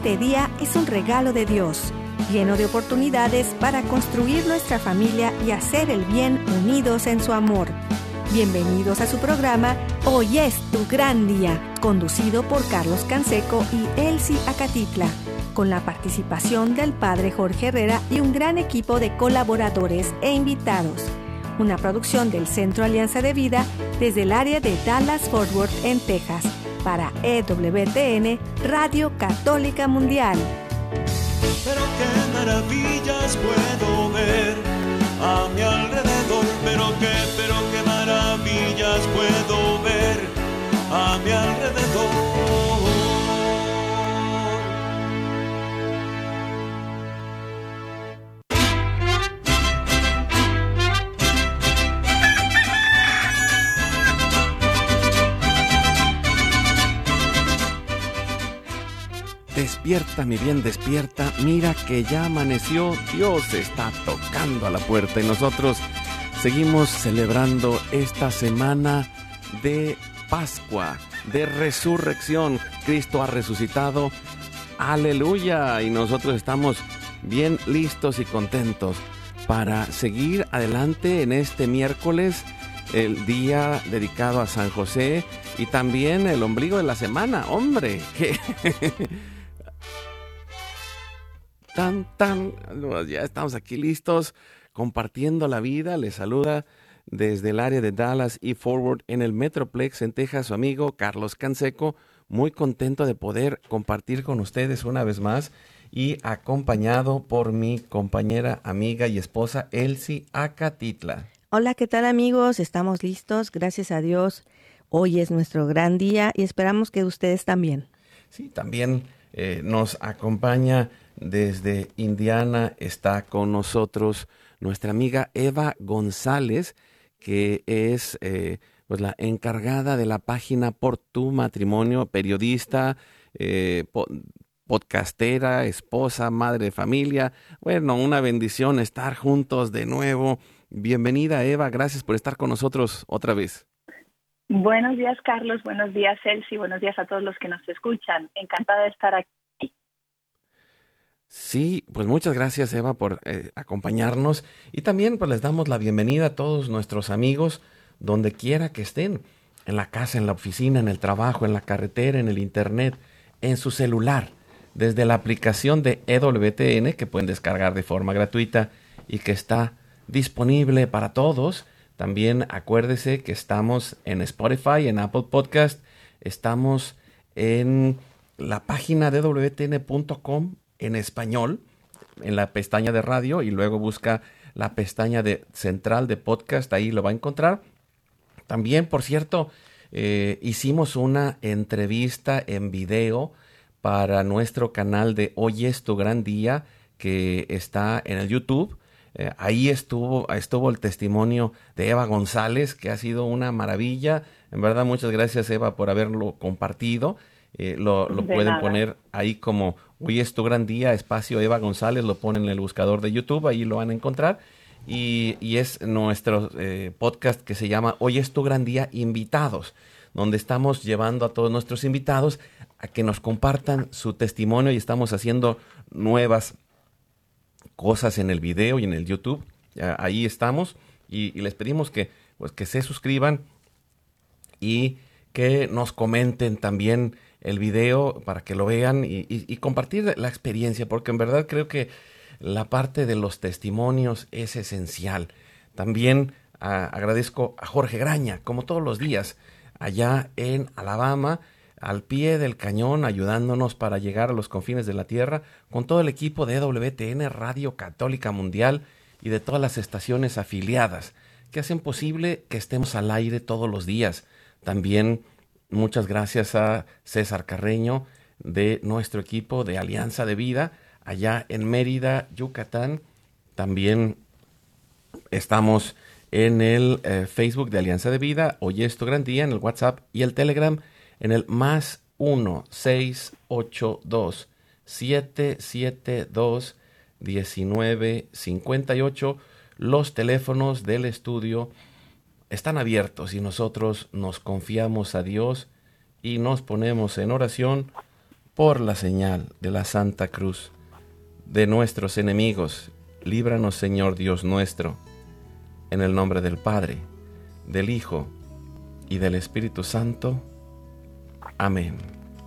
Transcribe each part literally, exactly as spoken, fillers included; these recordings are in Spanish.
Este día es un regalo de Dios, lleno de oportunidades para construir nuestra familia y hacer el bien unidos en su amor. Bienvenidos a su programa Hoy es tu gran día, conducido por Carlos Canseco y Elsie Acatitla, con la participación del Padre Jorge Herrera y un gran equipo de colaboradores e invitados. Una producción del Centro Alianza de Vida desde el área de Dallas-Fort Worth en Texas, para E W T N Radio Católica Mundial. Pero qué maravillas puedo ver a mi alrededor, pero qué, pero qué maravillas puedo ver a mi alrededor. Despierta, mi bien, despierta. Mira que ya amaneció. Dios está tocando a la puerta y nosotros seguimos celebrando esta semana de Pascua, de resurrección. Cristo ha resucitado. ¡Aleluya! Y nosotros estamos bien listos y contentos para seguir adelante en este miércoles, el día dedicado a San José y también el ombligo de la semana. ¡Hombre! ¡Qué! Tan, tan, ya estamos aquí listos, compartiendo la vida. Les saluda desde el área de Dallas y Fort Worth en el Metroplex en Texas su amigo Carlos Canseco. Muy contento de poder compartir con ustedes una vez más y acompañado por mi compañera, amiga y esposa Elsie Acatitla. Hola, ¿qué tal amigos? Estamos listos, gracias a Dios. Hoy es nuestro gran día y esperamos que ustedes también. Sí, también eh, nos acompaña desde Indiana, está con nosotros nuestra amiga Eva González, que es eh, pues la encargada de la página Por Tu Matrimonio, periodista, eh, po- podcastera, esposa, madre de familia. Bueno, una bendición estar juntos de nuevo. Bienvenida, Eva, gracias por estar con nosotros otra vez. Buenos días, Carlos, buenos días, Elsie, buenos días a todos los que nos escuchan. Encantada de estar aquí. Sí, pues muchas gracias, Eva, por eh, acompañarnos y también pues les damos la bienvenida a todos nuestros amigos donde quiera que estén, en la casa, en la oficina, en el trabajo, en la carretera, en el internet, en su celular, desde la aplicación de E W T N que pueden descargar de forma gratuita y que está disponible para todos. También acuérdese que estamos en Spotify, en Apple Podcast, estamos en la página de E W T N punto com en español, en la pestaña de radio, y luego busca la pestaña de central de podcast, ahí lo va a encontrar. También, por cierto, eh, hicimos una entrevista en video para nuestro canal de Hoy es tu gran día, que está en el YouTube. Eh, ahí estuvo, estuvo el testimonio de Eva González, que ha sido una maravilla. En verdad, muchas gracias, Eva, por haberlo compartido. Eh, lo lo pueden nada. poner ahí como Hoy es tu gran día, espacio Eva González, lo ponen en el buscador de YouTube, ahí lo van a encontrar. Y, y es nuestro eh, podcast que se llama Hoy es tu gran día invitados, donde estamos llevando a todos nuestros invitados a que nos compartan su testimonio y estamos haciendo nuevas cosas en el video y en el YouTube. Ya, ahí estamos y, y les pedimos que, pues, que se suscriban y que nos comenten también el video para que lo vean y, y, y compartir la experiencia, porque en verdad creo que la parte de los testimonios es esencial. También a, agradezco a Jorge Graña, como todos los días, allá en Alabama, al pie del cañón, ayudándonos para llegar a los confines de la tierra, con todo el equipo de E W T N Radio Católica Mundial y de todas las estaciones afiliadas que hacen posible que estemos al aire todos los días. También muchas gracias a César Carreño de nuestro equipo de Alianza de Vida allá en Mérida, Yucatán. También estamos en el eh, Facebook de Alianza de Vida, Hoy es tu gran día, en el WhatsApp y el Telegram en el más uno seis ocho dos siete siete dos diecinueve cincuenta y ocho. Los teléfonos del estudio están abiertos y nosotros nos confiamos a Dios y nos ponemos en oración por la señal de la Santa Cruz de nuestros enemigos, líbranos, Señor Dios nuestro, en el nombre del Padre, del Hijo y del Espíritu Santo. Amén.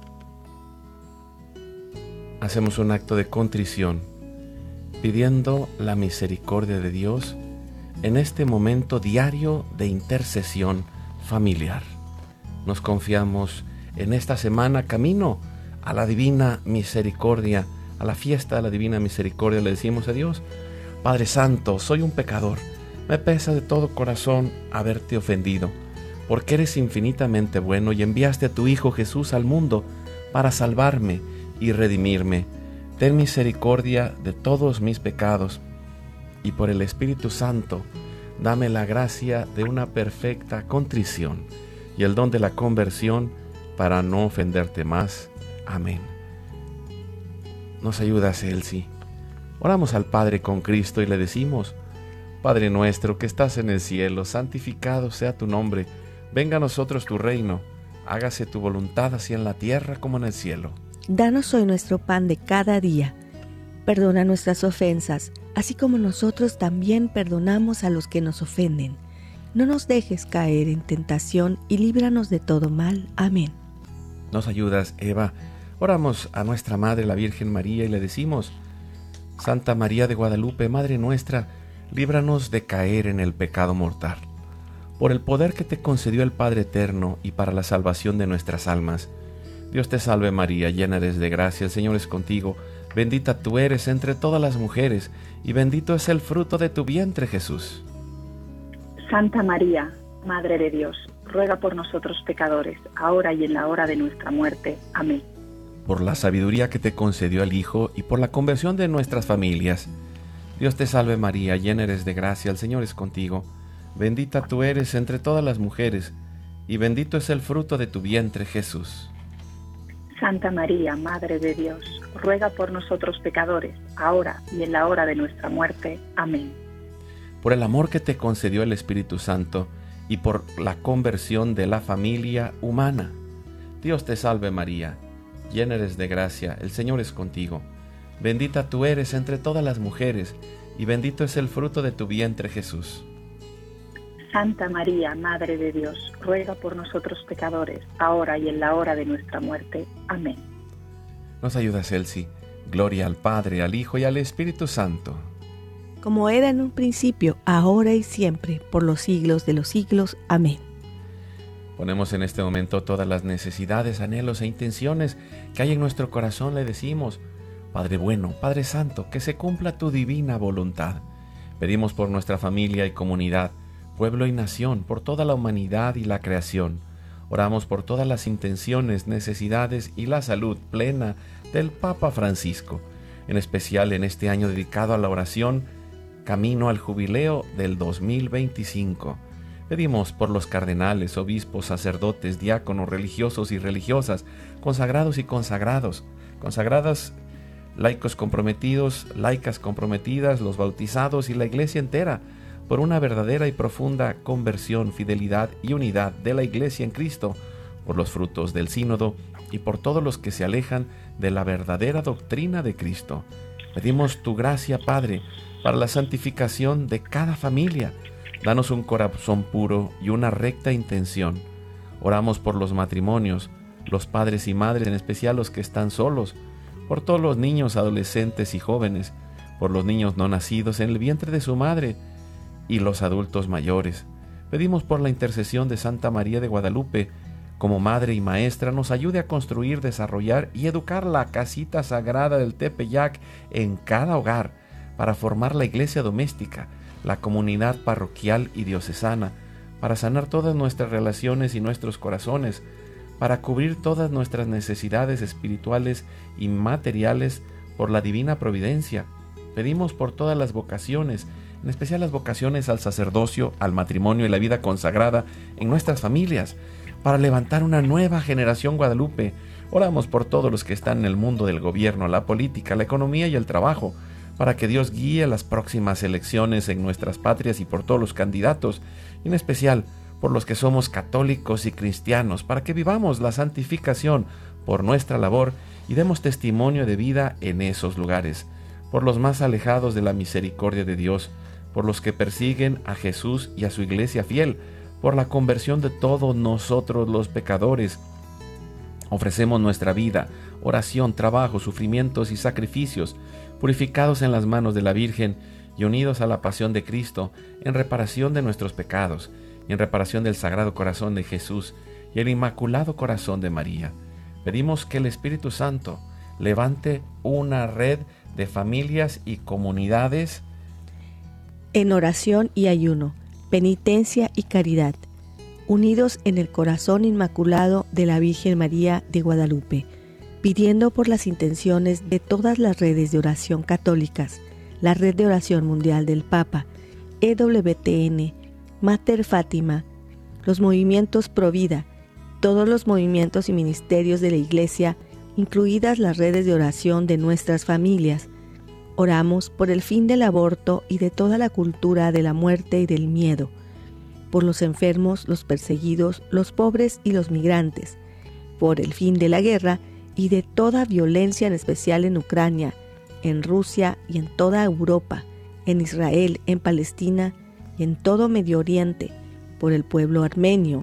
Hacemos un acto de contrición, pidiendo la misericordia de Dios en este momento diario de intercesión familiar. Nos confiamos en esta semana camino a la divina misericordia, a la fiesta de la divina misericordia. Le decimos a Dios: Padre Santo, soy un pecador, me pesa de todo corazón haberte ofendido, porque eres infinitamente bueno y enviaste a tu Hijo Jesús al mundo para salvarme y redimirme. Ten misericordia de todos mis pecados, y por el Espíritu Santo, dame la gracia de una perfecta contrición y el don de la conversión para no ofenderte más. Amén. Nos ayudas, Elsie. Oramos al Padre con Cristo y le decimos: Padre nuestro que estás en el cielo, santificado sea tu nombre. Venga a nosotros tu reino. Hágase tu voluntad así en la tierra como en el cielo. Danos hoy nuestro pan de cada día. Perdona nuestras ofensas, así como nosotros también perdonamos a los que nos ofenden. No nos dejes caer en tentación y líbranos de todo mal. Amén. Nos ayudas, Eva. Oramos a nuestra Madre, la Virgen María, y le decimos: Santa María de Guadalupe, Madre nuestra, líbranos de caer en el pecado mortal. Por el poder que te concedió el Padre Eterno y para la salvación de nuestras almas. Dios te salve María, llena eres de gracia, el Señor es contigo. Bendita tú eres entre todas las mujeres, y bendito es el fruto de tu vientre, Jesús. Santa María, Madre de Dios, ruega por nosotros pecadores, ahora y en la hora de nuestra muerte. Amén. Por la sabiduría que te concedió el Hijo y por la conversión de nuestras familias. Dios te salve María, llena eres de gracia, el Señor es contigo. Bendita tú eres entre todas las mujeres, y bendito es el fruto de tu vientre, Jesús. Santa María, Madre de Dios, ruega por nosotros pecadores, ahora y en la hora de nuestra muerte. Amén. Por el amor que te concedió el Espíritu Santo y por la conversión de la familia humana. Dios te salve María, llena eres de gracia, el Señor es contigo. Bendita tú eres entre todas las mujeres, y bendito es el fruto de tu vientre, Jesús. Santa María, Madre de Dios, ruega por nosotros pecadores, ahora y en la hora de nuestra muerte. Amén. Nos ayudas, Elsie. Gloria al Padre, al Hijo y al Espíritu Santo. Como era en un principio, ahora y siempre, por los siglos de los siglos. Amén. Ponemos en este momento todas las necesidades, anhelos e intenciones que hay en nuestro corazón. Le decimos: Padre bueno, Padre Santo, que se cumpla tu divina voluntad. Pedimos por nuestra familia y comunidad, pueblo y nación, por toda la humanidad y la creación. Oramos por todas las intenciones, necesidades y la salud plena del Papa Francisco, en especial en este año dedicado a la oración, camino al jubileo del dos mil veinticinco. Pedimos por los cardenales, obispos, sacerdotes, diáconos, religiosos y religiosas, consagrados y consagrados, consagradas, laicos comprometidos, laicas comprometidas, los bautizados y la Iglesia entera, por una verdadera y profunda conversión, fidelidad y unidad de la Iglesia en Cristo, por los frutos del sínodo y por todos los que se alejan de la verdadera doctrina de Cristo. Pedimos tu gracia, Padre, para la santificación de cada familia. Danos un corazón puro y una recta intención. Oramos por los matrimonios, los padres y madres, en especial los que están solos, por todos los niños, adolescentes y jóvenes, por los niños no nacidos en el vientre de su madre, y los adultos mayores. Pedimos por la intercesión de Santa María de Guadalupe, como madre y maestra, nos ayude a construir, desarrollar y educar la casita sagrada del Tepeyac en cada hogar, para formar la iglesia doméstica, la comunidad parroquial y diocesana, para sanar todas nuestras relaciones y nuestros corazones, para cubrir todas nuestras necesidades espirituales y materiales por la divina providencia. Pedimos por todas las vocaciones, en especial las vocaciones al sacerdocio, al matrimonio y la vida consagrada en nuestras familias, para levantar una nueva generación Guadalupe. Oramos por todos los que están en el mundo del gobierno, la política, la economía y el trabajo, para que Dios guíe las próximas elecciones en nuestras patrias y por todos los candidatos, y en especial por los que somos católicos y cristianos, para que vivamos la santificación por nuestra labor y demos testimonio de vida en esos lugares, por los más alejados de la misericordia de Dios, por los que persiguen a Jesús y a su iglesia fiel, por la conversión de todos nosotros los pecadores. Ofrecemos nuestra vida, oración, trabajo, sufrimientos y sacrificios, purificados en las manos de la Virgen y unidos a la pasión de Cristo, en reparación de nuestros pecados, y en reparación del Sagrado Corazón de Jesús y el Inmaculado Corazón de María. Pedimos que el Espíritu Santo levante una red de familias y comunidades en oración y ayuno, penitencia y caridad, unidos en el corazón inmaculado de la Virgen María de Guadalupe, pidiendo por las intenciones de todas las redes de oración católicas, la Red de Oración Mundial del Papa, E W T N, Mater Fátima, los movimientos Provida, todos los movimientos y ministerios de la Iglesia, incluidas las redes de oración de nuestras familias. Oramos por el fin del aborto y de toda la cultura de la muerte y del miedo, por los enfermos, los perseguidos, los pobres y los migrantes, por el fin de la guerra y de toda violencia, en especial en Ucrania, en Rusia y en toda Europa, en Israel, en Palestina y en todo Medio Oriente, por el pueblo armenio,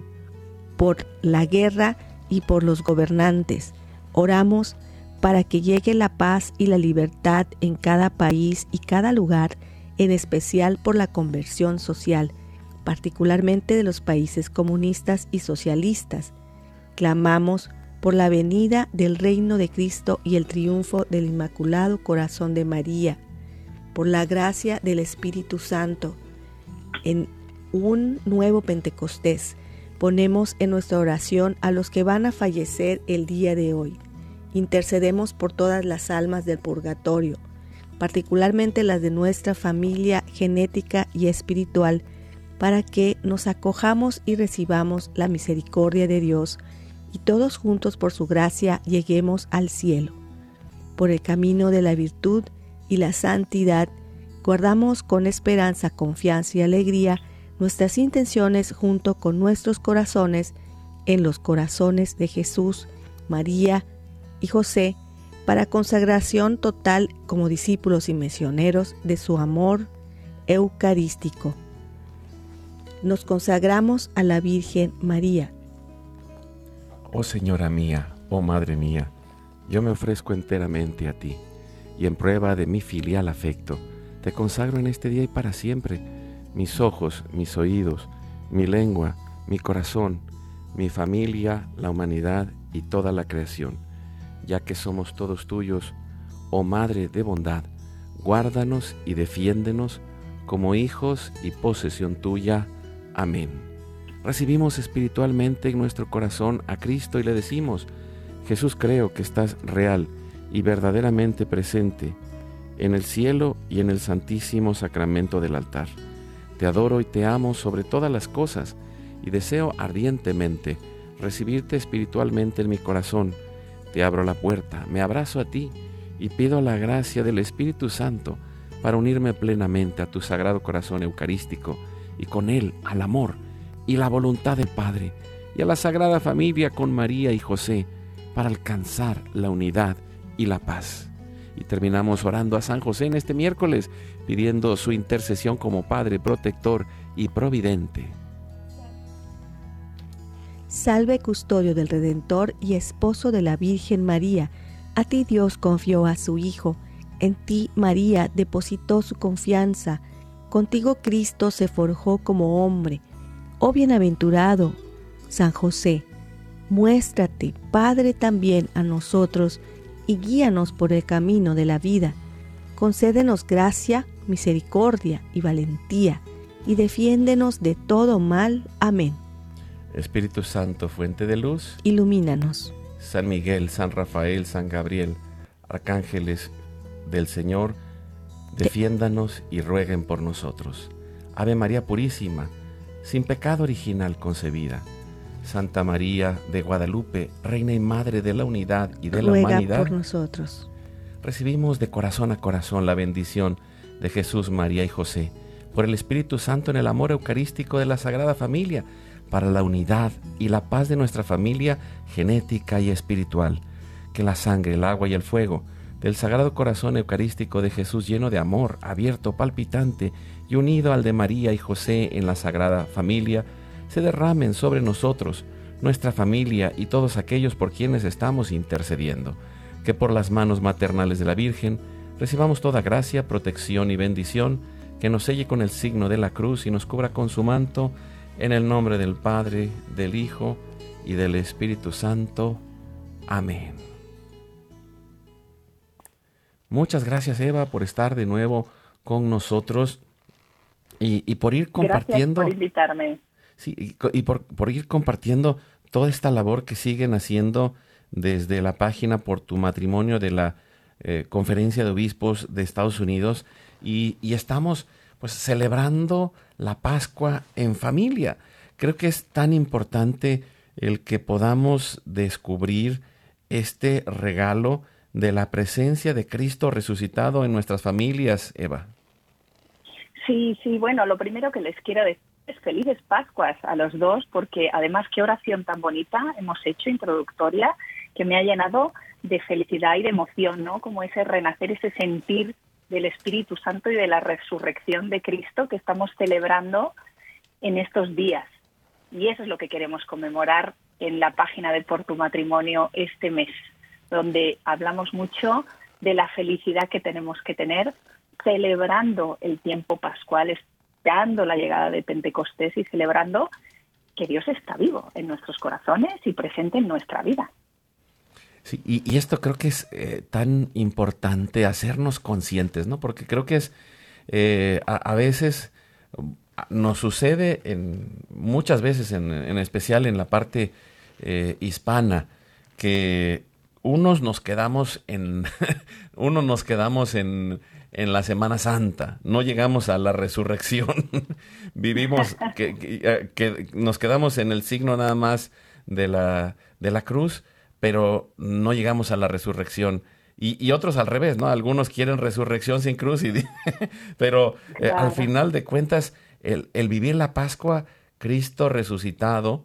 por la guerra y por los gobernantes. Oramos para que llegue la paz y la libertad en cada país y cada lugar, en especial por la conversión social, particularmente de los países comunistas y socialistas. Clamamos por la venida del reino de Cristo y el triunfo del Inmaculado Corazón de María, por la gracia del Espíritu Santo. En un nuevo Pentecostés, ponemos en nuestra oración a los que van a fallecer el día de hoy. Intercedemos por todas las almas del purgatorio, particularmente las de nuestra familia genética y espiritual, para que nos acojamos y recibamos la misericordia de Dios y todos juntos por su gracia lleguemos al cielo. Por el camino de la virtud y la santidad, guardamos con esperanza, confianza y alegría nuestras intenciones junto con nuestros corazones en los corazones de Jesús, María y José, para consagración total como discípulos y misioneros de su amor eucarístico. Nos consagramos a la Virgen María. Oh Señora mía, oh Madre mía, yo me ofrezco enteramente a ti, y en prueba de mi filial afecto, te consagro en este día y para siempre mis ojos, mis oídos, mi lengua, mi corazón, mi familia, la humanidad y toda la creación. Ya que somos todos tuyos, oh Madre de bondad, guárdanos y defiéndenos como hijos y posesión tuya. Amén. Recibimos espiritualmente en nuestro corazón a Cristo y le decimos: Jesús, creo que estás real y verdaderamente presente en el cielo y en el santísimo sacramento del altar. Te adoro y te amo sobre todas las cosas y deseo ardientemente recibirte espiritualmente en mi corazón. Te abro la puerta, me abrazo a ti y pido la gracia del Espíritu Santo para unirme plenamente a tu Sagrado Corazón Eucarístico y con él al amor y la voluntad del Padre y a la Sagrada Familia con María y José para alcanzar la unidad y la paz. Y terminamos orando a San José en este miércoles, pidiendo su intercesión como Padre protector y providente. Salve, custodio del Redentor y esposo de la Virgen María. A ti Dios confió a su Hijo. En ti María depositó su confianza. Contigo Cristo se forjó como hombre. Oh bienaventurado San José, muéstrate, Padre, también a nosotros y guíanos por el camino de la vida. Concédenos gracia, misericordia y valentía, y defiéndenos de todo mal. Amén. Espíritu Santo, fuente de luz, ilumínanos. San Miguel, San Rafael, San Gabriel, arcángeles del Señor, defiéndanos y rueguen por nosotros. Ave María Purísima, sin pecado original concebida. Santa María de Guadalupe, Reina y Madre de la unidad y de Ruega la humanidad, por nosotros. Recibimos de corazón a corazón la bendición de Jesús, María y José, por el Espíritu Santo en el amor eucarístico de la Sagrada Familia, para la unidad y la paz de nuestra familia genética y espiritual. que la sangre, el agua y el fuego del Sagrado Corazón Eucarístico de Jesús, lleno de amor, abierto, palpitante y unido al de María y José en la Sagrada Familia, se derramen sobre nosotros, nuestra familia y todos aquellos por quienes estamos intercediendo. Que por las manos maternales de la Virgen recibamos toda gracia, protección y bendición, que nos selle con el signo de la cruz y nos cubra con su manto, en el nombre del Padre, del Hijo y del Espíritu Santo. Amén. Muchas gracias, Eva, por estar de nuevo con nosotros y, y por ir compartiendo. Gracias por invitarme. Sí, y, y por, por ir compartiendo toda esta labor que siguen haciendo desde la página Por tu Matrimonio de la eh, Conferencia de Obispos de Estados Unidos, y, y estamos pues celebrando la Pascua en familia. Creo que es tan importante el que podamos descubrir este regalo de la presencia de Cristo resucitado en nuestras familias, Eva. Sí, sí, bueno, lo primero que les quiero decir es felices Pascuas a los dos, porque además qué oración tan bonita hemos hecho, introductoria, que me ha llenado de felicidad y de emoción, ¿no? Como ese renacer, ese sentir del Espíritu Santo y de la resurrección de Cristo que estamos celebrando en estos días. Y eso es lo que queremos conmemorar en la página de Por tu Matrimonio este mes, donde hablamos mucho de la felicidad que tenemos que tener celebrando el tiempo pascual, esperando la llegada de Pentecostés y celebrando que Dios está vivo en nuestros corazones y presente en nuestra vida. Sí, y, y esto creo que es eh, tan importante hacernos conscientes, ¿no? Porque creo que es, eh, a, a veces nos sucede, en, muchas veces, en, en especial en la parte eh, hispana, que unos nos quedamos en, unos nos quedamos en, en la Semana Santa, no llegamos a la resurrección, vivimos, que, que, que nos quedamos en el signo nada más de la, de la cruz, pero no llegamos a la resurrección. Y, y otros al revés, ¿no? Algunos quieren resurrección sin cruz, y pero eh, claro. Al final de cuentas, el, el vivir la Pascua, Cristo resucitado,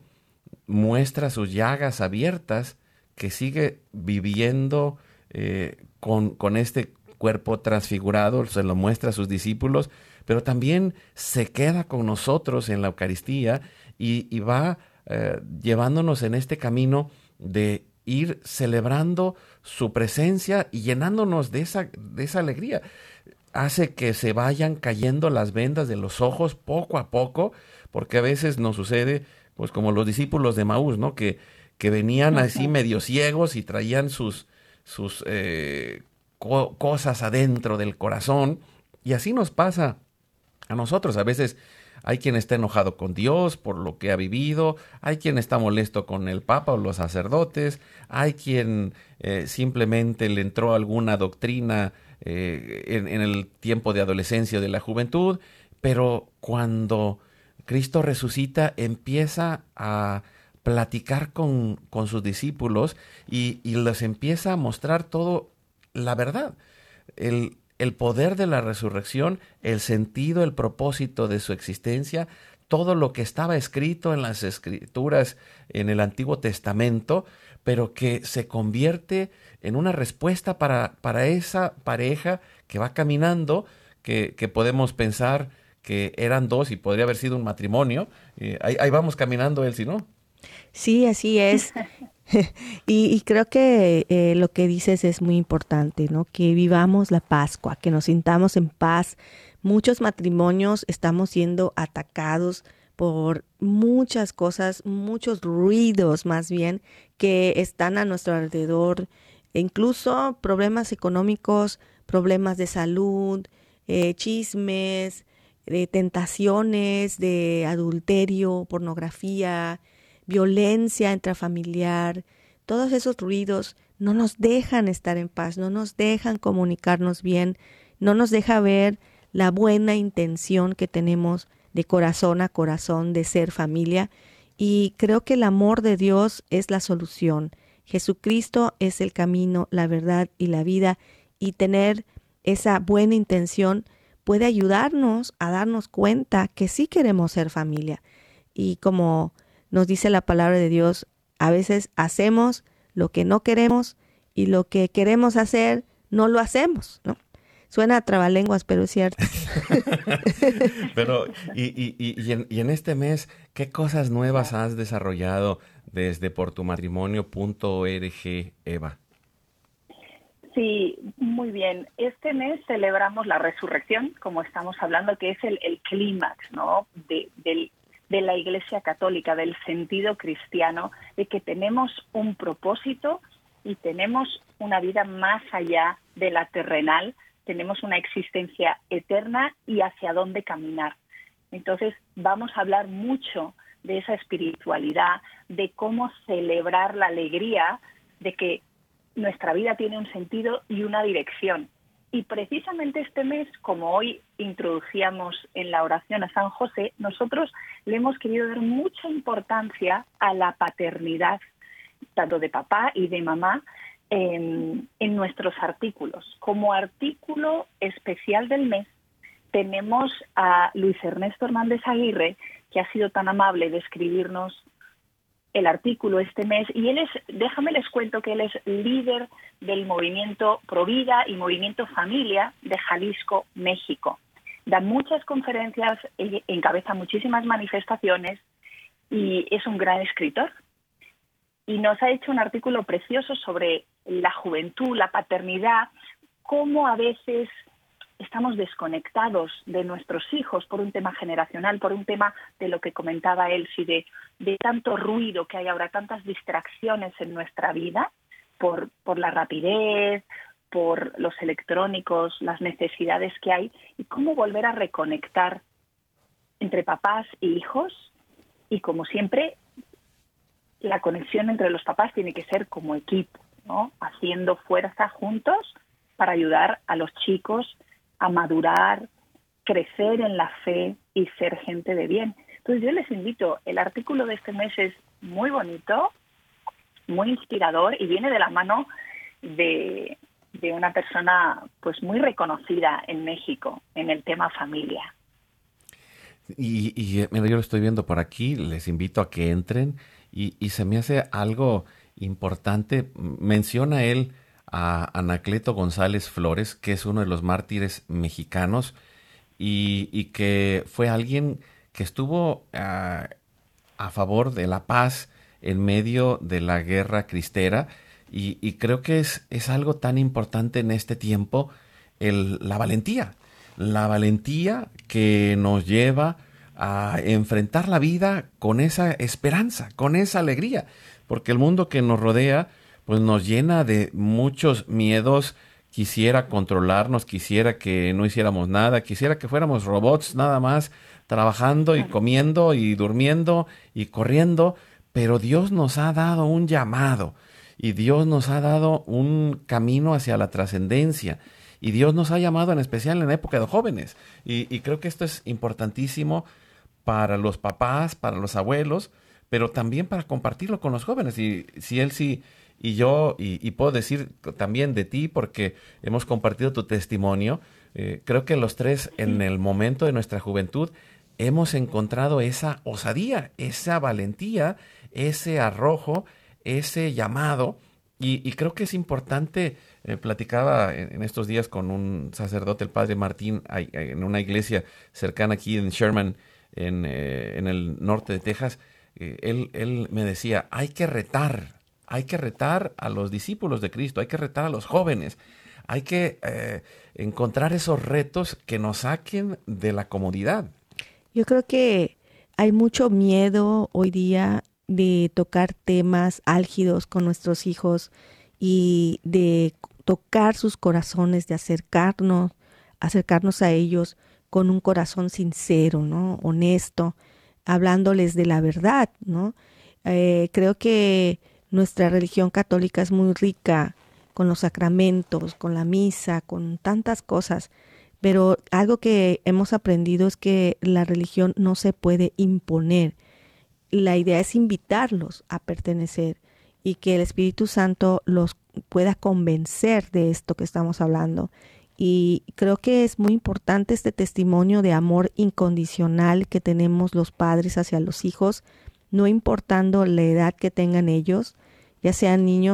muestra sus llagas abiertas, que sigue viviendo eh, con, con este cuerpo transfigurado, se lo muestra a sus discípulos, pero también se queda con nosotros en la Eucaristía y, y va eh, llevándonos en este camino de ir celebrando su presencia y llenándonos de esa, de esa alegría. Hace que se vayan cayendo las vendas de los ojos poco a poco, porque a veces nos sucede, pues como los discípulos de Maús, ¿no? Que, que venían así medio ciegos y traían sus, sus eh, co- cosas adentro del corazón, y así nos pasa a nosotros. A veces hay quien está enojado con Dios por lo que ha vivido, hay quien está molesto con el Papa o los sacerdotes, hay quien eh, simplemente le entró alguna doctrina eh, en, en el tiempo de adolescencia o de la juventud, pero cuando Cristo resucita empieza a platicar con, con sus discípulos y, y les empieza a mostrar todo la verdad, el el poder de la resurrección, el sentido, el propósito de su existencia, todo lo que estaba escrito en las Escrituras en el Antiguo Testamento, pero que se convierte en una respuesta para, para esa pareja que va caminando, que, que podemos pensar que eran dos y podría haber sido un matrimonio. Eh, ahí, ahí vamos caminando, Elsie, ¿no? Sí, así es. y, y creo que eh, lo que dices es muy importante, ¿no? Que vivamos la Pascua, que nos sintamos en paz. Muchos matrimonios estamos siendo atacados por muchas cosas, muchos ruidos más bien, que están a nuestro alrededor, incluso problemas económicos, problemas de salud, eh, chismes, de tentaciones, de adulterio, pornografía, violencia intrafamiliar. Todos esos ruidos no nos dejan estar en paz, no nos dejan comunicarnos bien, no nos deja ver la buena intención que tenemos de corazón a corazón de ser familia. Y creo que el amor de Dios es la solución. Jesucristo es el camino, la verdad y la vida, y tener esa buena intención puede ayudarnos a darnos cuenta que sí queremos ser familia. Y como nos dice la palabra de Dios, a veces hacemos lo que no queremos y lo que queremos hacer no lo hacemos, ¿no? Suena a trabalenguas, pero es cierto. Pero, y, y, y, y, en, y en este mes, ¿qué cosas nuevas has desarrollado desde por tu matrimonio punto org, Eva? Sí, muy bien. Este mes celebramos la resurrección, como estamos hablando, que es el, el clímax, ¿no? de, del, de la Iglesia Católica, del sentido cristiano, de que tenemos un propósito y tenemos una vida más allá de la terrenal, tenemos una existencia eterna y hacia dónde caminar. Entonces vamos a hablar mucho de esa espiritualidad, de cómo celebrar la alegría de que nuestra vida tiene un sentido y una dirección. Y precisamente este mes, como hoy introducíamos en la oración a San José, nosotros le hemos querido dar mucha importancia a la paternidad, tanto de papá y de mamá, en, en nuestros artículos. Como artículo especial del mes, tenemos a Luis Ernesto Hernández Aguirre, que ha sido tan amable de escribirnos el artículo este mes, y él es, déjame les cuento que él es líder del movimiento Provida y movimiento Familia de Jalisco, México. Da muchas conferencias, encabeza muchísimas manifestaciones y es un gran escritor. Y nos ha hecho un artículo precioso sobre la juventud, la paternidad, cómo a veces estamos desconectados de nuestros hijos por un tema generacional, por un tema de lo que comentaba él, sí, de, de tanto ruido que hay ahora, tantas distracciones en nuestra vida, por, por la rapidez, por los electrónicos, las necesidades que hay, y cómo volver a reconectar entre papás e hijos. Y como siempre, la conexión entre los papás tiene que ser como equipo, ¿no? Haciendo fuerza juntos para ayudar a los chicos a madurar, crecer en la fe y ser gente de bien. Entonces yo les invito, el artículo de este mes es muy bonito, muy inspirador y viene de la mano de, de una persona pues muy reconocida en México en el tema familia. Y, y mira, yo lo estoy viendo por aquí, les invito a que entren y, y se me hace algo importante. Menciona él a Anacleto González Flores, que es uno de los mártires mexicanos y, y que fue alguien que estuvo uh, a favor de la paz en medio de la guerra cristera y, y creo que es, es algo tan importante en este tiempo, el, la valentía, la valentía que nos lleva a enfrentar la vida con esa esperanza, con esa alegría, porque el mundo que nos rodea pues nos llena de muchos miedos, quisiera controlarnos, quisiera que no hiciéramos nada, quisiera que fuéramos robots nada más, trabajando y comiendo y durmiendo y corriendo, pero Dios nos ha dado un llamado y Dios nos ha dado un camino hacia la trascendencia y Dios nos ha llamado en especial en la época de jóvenes y, y creo que esto es importantísimo para los papás, para los abuelos, pero también para compartirlo con los jóvenes y si él sí... Y yo, y, y puedo decir también de ti, porque hemos compartido tu testimonio, eh, creo que los tres en el momento de nuestra juventud hemos encontrado esa osadía, esa valentía, ese arrojo, ese llamado, y, y creo que es importante, eh, platicaba en, en estos días con un sacerdote, el padre Martín, en una iglesia cercana aquí en Sherman, en, eh, en el norte de Texas, eh, él, él me decía, hay que retar, Hay que retar a los discípulos de Cristo, hay que retar a los jóvenes, hay que eh, encontrar esos retos que nos saquen de la comodidad. Yo creo que hay mucho miedo hoy día de tocar temas álgidos con nuestros hijos y de tocar sus corazones, de acercarnos, acercarnos a ellos con un corazón sincero, ¿no? Honesto, hablándoles de la verdad, ¿no? Eh, creo que nuestra religión católica es muy rica con los sacramentos, con la misa, con tantas cosas, pero algo que hemos aprendido es que la religión no se puede imponer. La idea es invitarlos a pertenecer y que el Espíritu Santo los pueda convencer de esto que estamos hablando. Y creo que es muy importante este testimonio de amor incondicional que tenemos los padres hacia los hijos, no importando la edad que tengan ellos, ya sean niños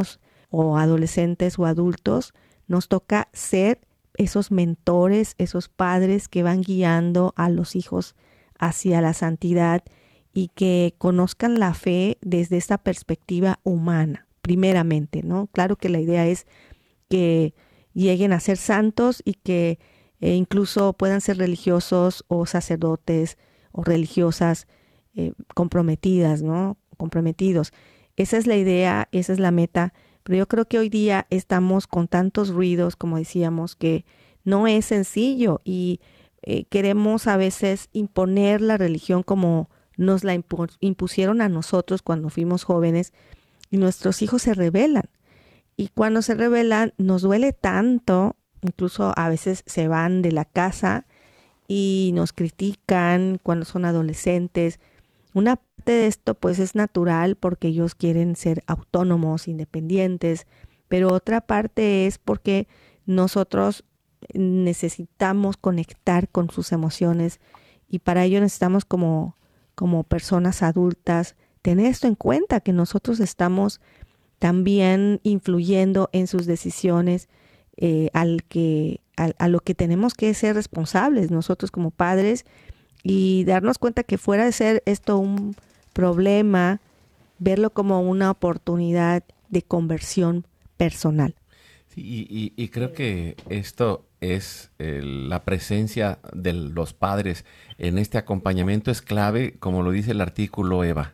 o adolescentes o adultos, nos toca ser esos mentores, esos padres que van guiando a los hijos hacia la santidad y que conozcan la fe desde esta perspectiva humana, primeramente, ¿no? Claro que la idea es que lleguen a ser santos y que eh, incluso puedan ser religiosos o sacerdotes o religiosas eh, comprometidas, ¿no? Comprometidos. Esa es la idea, esa es la meta, pero yo creo que hoy día estamos con tantos ruidos, como decíamos, que no es sencillo y eh, queremos a veces imponer la religión como nos la impu- impusieron a nosotros cuando fuimos jóvenes y nuestros hijos se rebelan. Y cuando se rebelan nos duele tanto, incluso a veces se van de la casa y nos critican cuando son adolescentes. Una parte de esto pues es natural porque ellos quieren ser autónomos, independientes, pero otra parte es porque nosotros necesitamos conectar con sus emociones y para ello necesitamos como, como personas adultas tener esto en cuenta, que nosotros estamos también influyendo en sus decisiones, eh, al que, a, a lo que tenemos que ser responsables nosotros como padres y darnos cuenta que fuera de ser esto un problema, verlo como una oportunidad de conversión personal. Sí, y, y, y creo que esto es eh, la presencia de los padres en este acompañamiento es clave, como lo dice el artículo, Eva.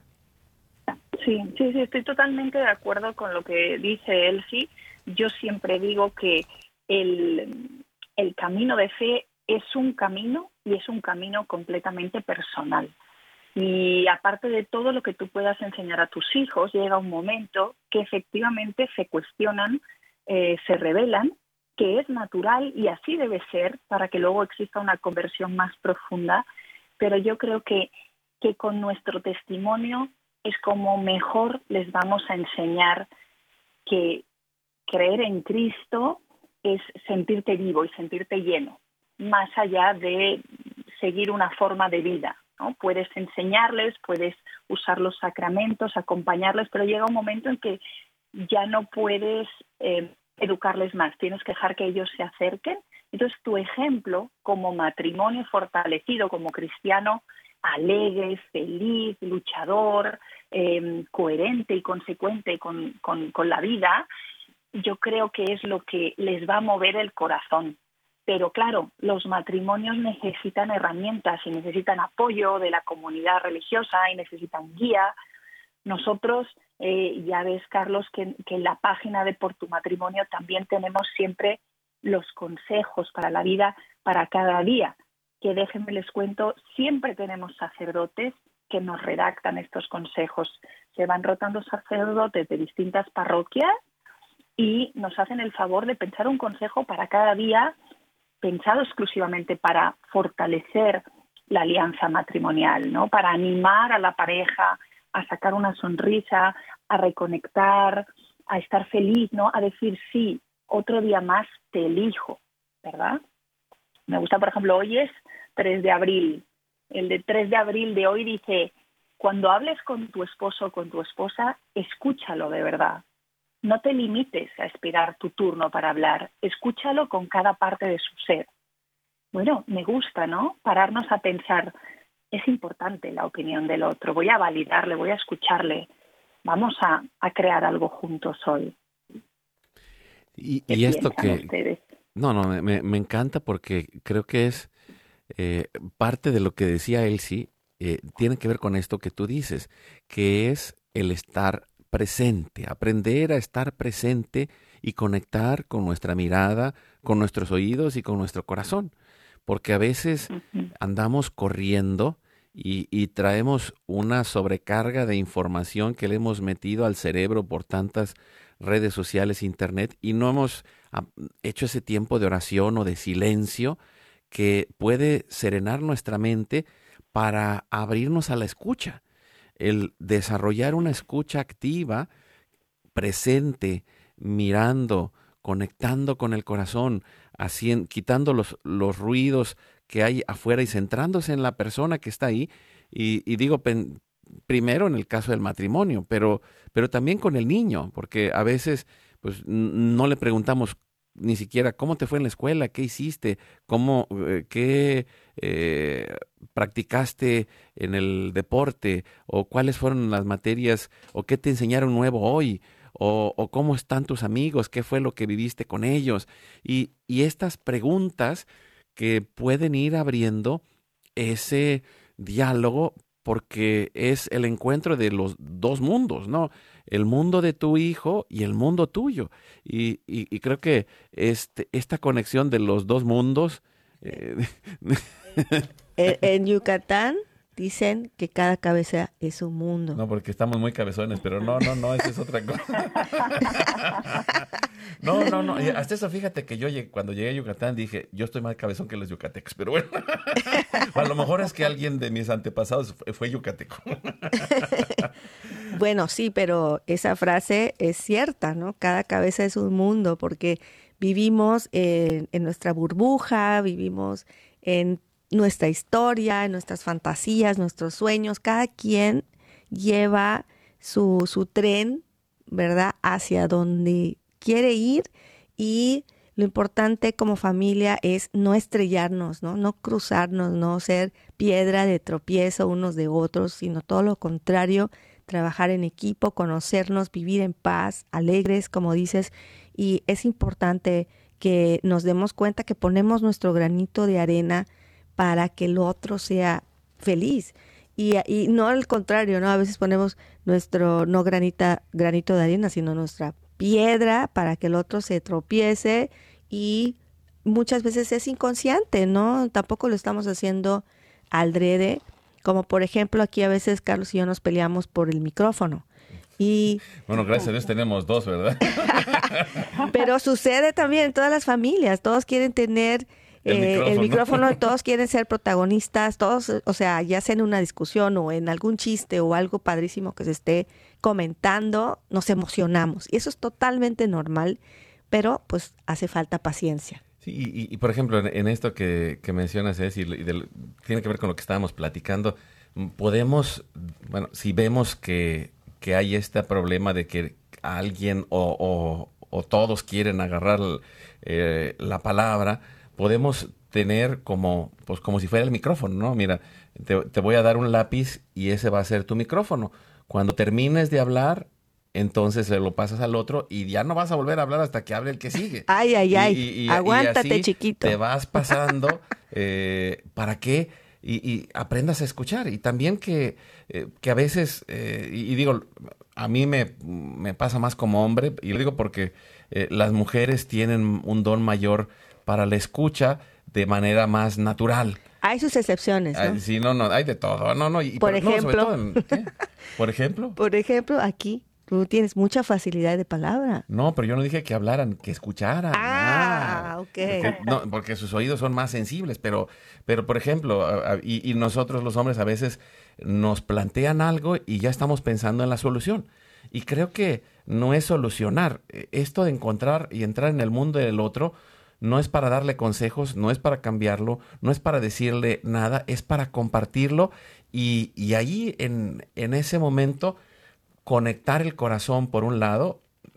Sí, sí, sí, estoy totalmente de acuerdo con lo que dice Elsie. Yo siempre digo que el, el camino de fe es un camino y es un camino completamente personal. Y aparte de todo lo que tú puedas enseñar a tus hijos, llega un momento que efectivamente se cuestionan, eh, se rebelan, que es natural y así debe ser para que luego exista una conversión más profunda. Pero yo creo que, que con nuestro testimonio es como mejor les vamos a enseñar que creer en Cristo es sentirte vivo y sentirte lleno, más allá de seguir una forma de vida, ¿no? Puedes enseñarles, puedes usar los sacramentos, acompañarles, pero llega un momento en que ya no puedes eh, educarles más, tienes que dejar que ellos se acerquen. Entonces, tu ejemplo como matrimonio fortalecido, como cristiano alegre, feliz, luchador, eh, coherente y consecuente con, con, con la vida, yo creo que es lo que les va a mover el corazón. Pero claro, los matrimonios necesitan herramientas y necesitan apoyo de la comunidad religiosa y necesitan guía. Nosotros, eh, ya ves, Carlos, que, que en la página de Por tu Matrimonio también tenemos siempre los consejos para la vida para cada día, que déjenme les cuento, siempre tenemos sacerdotes que nos redactan estos consejos. Se van rotando sacerdotes de distintas parroquias y nos hacen el favor de pensar un consejo para cada día, pensado exclusivamente para fortalecer la alianza matrimonial, ¿no? Para animar a la pareja a sacar una sonrisa, a reconectar, a estar feliz, ¿no? A decir sí, otro día más te elijo, ¿verdad? Me gusta, por ejemplo, hoy es tres de abril. El de tres de abril de hoy dice, cuando hables con tu esposo o con tu esposa, escúchalo de verdad. No te limites a esperar tu turno para hablar. Escúchalo con cada parte de su ser. Bueno, me gusta, ¿no? Pararnos a pensar, es importante la opinión del otro. Voy a validarle, voy a escucharle. Vamos a, a crear algo juntos hoy. Y, y esto que... Ustedes? No, no, me, me encanta porque creo que es eh, parte de lo que decía Elsie, eh, tiene que ver con esto que tú dices, que es el estar presente, aprender a estar presente y conectar con nuestra mirada, con nuestros oídos y con nuestro corazón. Porque a veces Uh-huh. andamos corriendo y, y traemos una sobrecarga de información que le hemos metido al cerebro por tantas redes sociales, internet, y no hemos ah, hecho ese tiempo de oración o de silencio que puede serenar nuestra mente para abrirnos a la escucha. El desarrollar una escucha activa, presente, mirando, conectando con el corazón, haciendo, quitando los, los ruidos que hay afuera y centrándose en la persona que está ahí. Y, y digo, pen, primero en el caso del matrimonio, pero, pero también con el niño, porque a veces pues no le preguntamos ni siquiera cómo te fue en la escuela, qué hiciste, cómo, eh, qué eh, practicaste en el deporte, o cuáles fueron las materias, o qué te enseñaron nuevo hoy, o, o cómo están tus amigos, qué fue lo que viviste con ellos. Y, y estas preguntas que pueden ir abriendo ese diálogo, porque es el encuentro de los dos mundos, ¿no? El mundo de tu hijo y el mundo tuyo. Y, y, y creo que este, esta conexión de los dos mundos... Eh, en, en Yucatán dicen que cada cabeza es un mundo. No, porque estamos muy cabezones, pero no, no, no, esa es otra cosa. No, no, no. Hasta eso, fíjate que yo llegué, cuando llegué a Yucatán dije, yo estoy más cabezón que los yucatecos, pero bueno. A lo mejor es que alguien de mis antepasados fue, fue yucateco. Bueno, sí, pero esa frase es cierta, ¿no? Cada cabeza es un mundo, porque vivimos en, en nuestra burbuja, vivimos en nuestra historia, en nuestras fantasías, nuestros sueños. Cada quien lleva su, su tren, ¿verdad?, hacia donde quiere ir, y lo importante como familia es no estrellarnos, ¿no? No cruzarnos, no ser piedra de tropiezo unos de otros, sino todo lo contrario, trabajar en equipo, conocernos, vivir en paz, alegres, como dices, y es importante que nos demos cuenta que ponemos nuestro granito de arena para que el otro sea feliz. Y, y no al contrario, ¿no? A veces ponemos nuestro, no granita, granito de arena, sino nuestra piedra para que el otro se tropiece, y muchas veces es inconsciente, ¿no? Tampoco lo estamos haciendo adrede, como por ejemplo aquí a veces Carlos y yo nos peleamos por el micrófono. Y bueno, gracias a Dios tenemos dos, ¿verdad? Pero sucede también en todas las familias, todos quieren tener El eh, micrófono. el micrófono, todos quieren ser protagonistas, todos, o sea, ya sea en una discusión o en algún chiste o algo padrísimo que se esté comentando, nos emocionamos. Y eso es totalmente normal, pero pues hace falta paciencia. Sí, y, y por ejemplo, en, en esto que, que mencionas, es, y, y del- tiene que ver con lo que estábamos platicando, mm, podemos, bueno, si vemos que, que hay este problema de que alguien o, o- o todos quieren agarrar eh, la palabra, podemos tener como, pues como si fuera el micrófono, ¿no? Mira, te, te voy a dar un lápiz y ese va a ser tu micrófono. Cuando termines de hablar, entonces se lo pasas al otro y ya no vas a volver a hablar hasta que hable el que sigue. Ay, ay, Y- ay, y- y- y aguántate, así chiquito. Te vas pasando eh, para que y, y aprendas a escuchar. Y también que, eh, que a veces, eh, y, y digo, a mí me, me pasa más como hombre, y lo digo porque eh, las mujeres tienen un don mayor para la escucha de manera más natural. Hay sus excepciones, ¿no? Ay, sí, no, no, hay de todo. No, no, y, Por pero, no, sobre ejemplo. todo en- ¿qué? Por ejemplo. Por ejemplo, aquí tú tienes mucha facilidad de palabra. No, pero yo no dije que hablaran, que escucharan. Ah, ok. Porque, no, porque sus oídos son más sensibles, pero, pero por ejemplo, a- a- y, y nosotros los hombres a veces nos plantean algo y ya estamos pensando en la solución. Y creo que no es solucionar. Eh, Esto de encontrar y entrar en el mundo del otro no es para darle consejos, no es para cambiarlo, no es para decirle nada, es para compartirlo y, y ahí en, en ese momento conectar el corazón por un lado.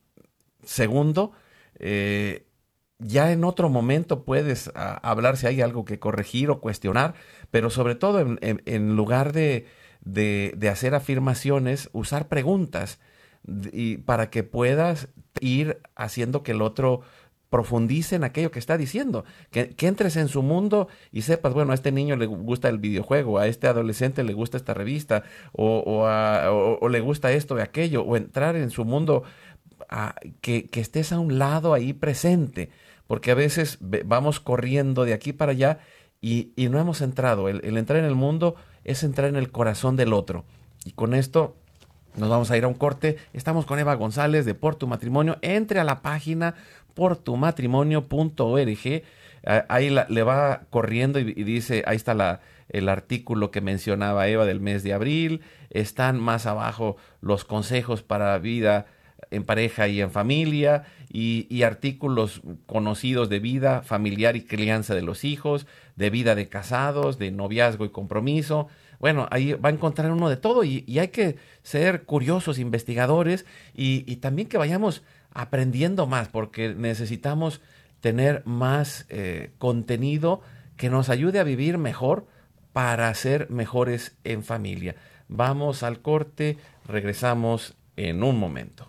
Segundo, eh, ya en otro momento puedes a, hablar si hay algo que corregir o cuestionar, pero sobre todo en, en- en lugar de, de- de hacer afirmaciones, usar preguntas d- y para que puedas ir haciendo que el otro profundice en aquello que está diciendo, que, que entres en su mundo y sepas, bueno, a este niño le gusta el videojuego, a este adolescente le gusta esta revista, o, o a- o- o le gusta esto y aquello, o entrar en su mundo, a- que, que estés a un lado ahí presente, porque a veces ve- vamos corriendo de aquí para allá y, y no hemos entrado. El, el entrar en el mundo es entrar en el corazón del otro. Y con esto nos vamos a ir a un corte. Estamos con Eva González de Por Tu Matrimonio. Entre a la página por tu matrimonio punto org. Ah, ahí la- le va corriendo y, y dice, ahí está la, el artículo que mencionaba Eva del mes de abril. Están más abajo los consejos para la vida en pareja y en familia, y, y artículos conocidos de vida familiar y crianza de los hijos, de vida de casados, de noviazgo y compromiso. Bueno, ahí va a encontrar uno de todo y, y hay que ser curiosos, investigadores y, y también que vayamos aprendiendo más, porque necesitamos tener más eh, contenido que nos ayude a vivir mejor para ser mejores en familia. Vamos al corte, regresamos en un momento.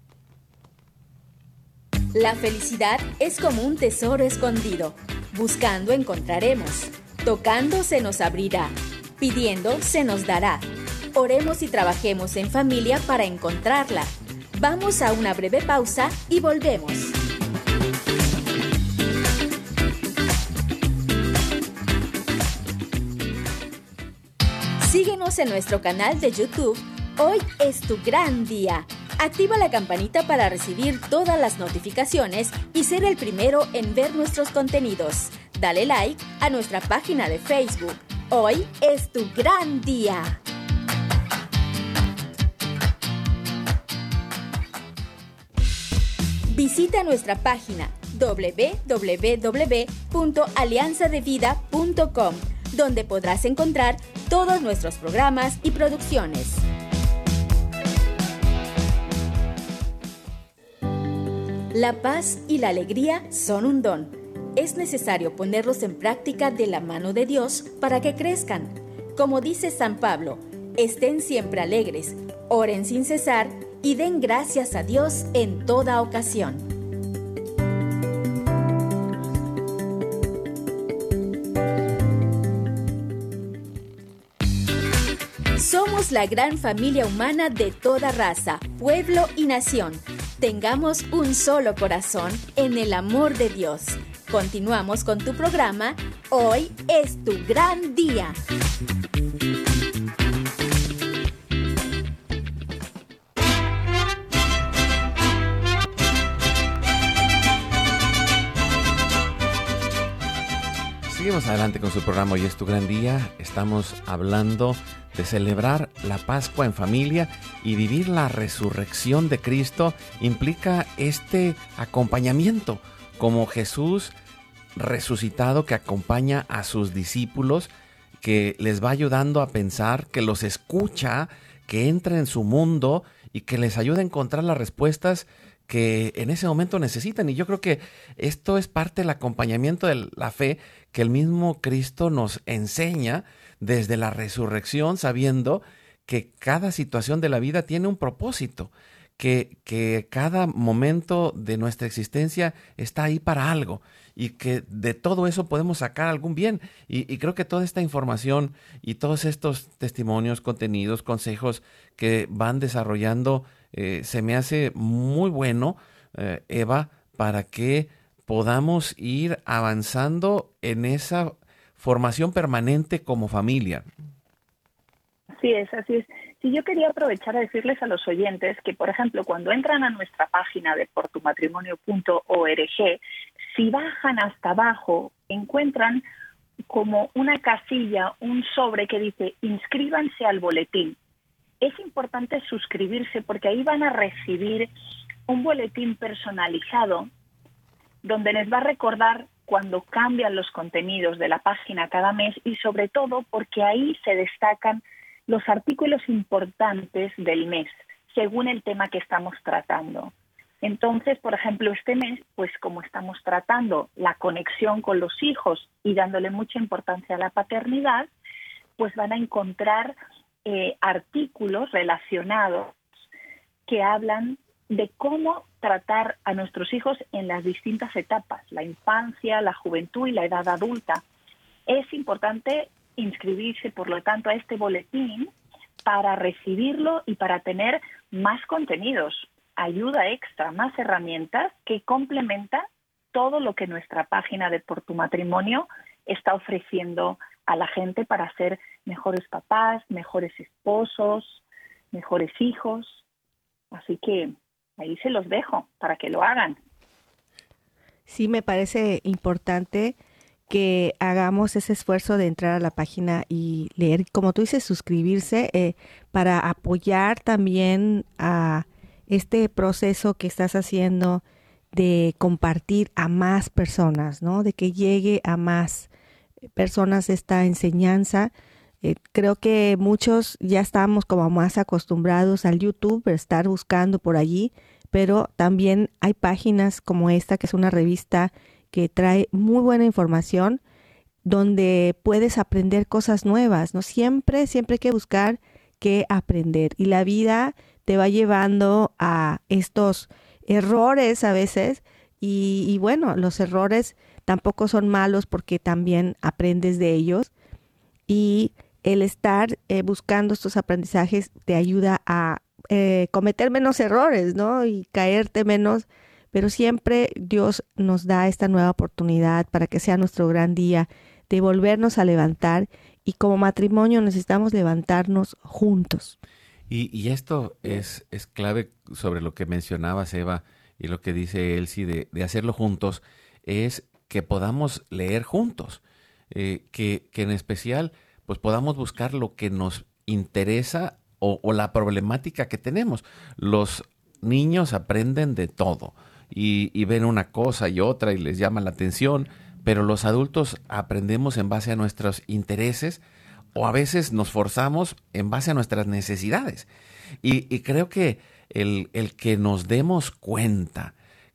La felicidad es como un tesoro escondido. Buscando encontraremos. Tocando se nos abrirá. Pidiendo se nos dará. Oremos y trabajemos en familia para encontrarla. Vamos a una breve pausa y volvemos. Síguenos en nuestro canal de YouTube. Hoy es tu gran día. Activa la campanita para recibir todas las notificaciones y ser el primero en ver nuestros contenidos. Dale like a nuestra página de Facebook. Hoy es tu gran día. Visita nuestra página doble u doble u doble u punto alianza de vida punto com, donde podrás encontrar todos nuestros programas y producciones. La paz y la alegría son un don. Es necesario ponerlos en práctica de la mano de Dios para que crezcan. Como dice San Pablo, estén siempre alegres, oren sin cesar y den gracias a Dios en toda ocasión. Somos la gran familia humana de toda raza, pueblo y nación. Tengamos un solo corazón en el amor de Dios. Continuamos con tu programa. Hoy es tu gran día. Seguimos adelante con su programa Hoy es tu gran día. Estamos hablando de celebrar la Pascua en familia y vivir la resurrección de Cristo. Implica este acompañamiento como Jesús resucitado que acompaña a sus discípulos, que les va ayudando a pensar, que los escucha, que entra en su mundo y que les ayuda a encontrar las respuestas que en ese momento necesitan. Y yo creo que esto es parte del acompañamiento de la fe que el mismo Cristo nos enseña desde la resurrección, sabiendo que cada situación de la vida tiene un propósito, que, que cada momento de nuestra existencia está ahí para algo y que de todo eso podemos sacar algún bien. Y, y creo que toda esta información y todos estos testimonios, contenidos, consejos que van desarrollando eh, se me hace muy bueno, eh, Eva, para que podamos ir avanzando en esa formación permanente como familia. Así es, así es. Sí, yo quería aprovechar a decirles a los oyentes que, por ejemplo, cuando entran a nuestra página de por tu matrimonio punto org, si bajan hasta abajo, encuentran como una casilla, un sobre que dice inscríbanse al boletín. Es importante suscribirse porque ahí van a recibir un boletín personalizado donde les va a recordar cuando cambian los contenidos de la página cada mes y sobre todo porque ahí se destacan los artículos importantes del mes, según el tema que estamos tratando. Entonces, por ejemplo, este mes, pues como estamos tratando la conexión con los hijos y dándole mucha importancia a la paternidad, pues van a encontrar eh, artículos relacionados que hablan de cómo tratar a nuestros hijos en las distintas etapas, la infancia, la juventud y la edad adulta. Es importante inscribirse, por lo tanto, a este boletín para recibirlo y para tener más contenidos, ayuda extra, más herramientas que complementan todo lo que nuestra página de Por tu Matrimonio está ofreciendo a la gente para ser mejores papás, mejores esposos, mejores hijos. Así que ahí se los dejo para que lo hagan. Sí, me parece importante que hagamos ese esfuerzo de entrar a la página y leer, como tú dices, suscribirse eh, para apoyar también a este proceso que estás haciendo de compartir a más personas, ¿no? De que llegue a más personas esta enseñanza. Eh, creo que muchos ya estamos como más acostumbrados al YouTube, estar buscando por allí, pero también hay páginas como esta, que es una revista que trae muy buena información, donde puedes aprender cosas nuevas, ¿no? Siempre, siempre hay que buscar qué aprender. Y la vida te va llevando a estos errores a veces. Y, y bueno, los errores tampoco son malos porque también aprendes de ellos. Y el estar eh, buscando estos aprendizajes te ayuda a eh, cometer menos errores, ¿no? Y caerte menos. Pero siempre Dios nos da esta nueva oportunidad para que sea nuestro gran día de volvernos a levantar, y como matrimonio necesitamos levantarnos juntos. Y, y esto es, es clave sobre lo que mencionabas, Eva, y lo que dice Elsie de, de hacerlo juntos, es que podamos leer juntos, eh, que, que en especial pues podamos buscar lo que nos interesa o, o la problemática que tenemos. Los niños aprenden de todo y, y ven una cosa y otra y les llama la atención, pero los adultos aprendemos en base a nuestros intereses o a veces nos forzamos en base a nuestras necesidades. Y, y creo que el, el que nos demos cuenta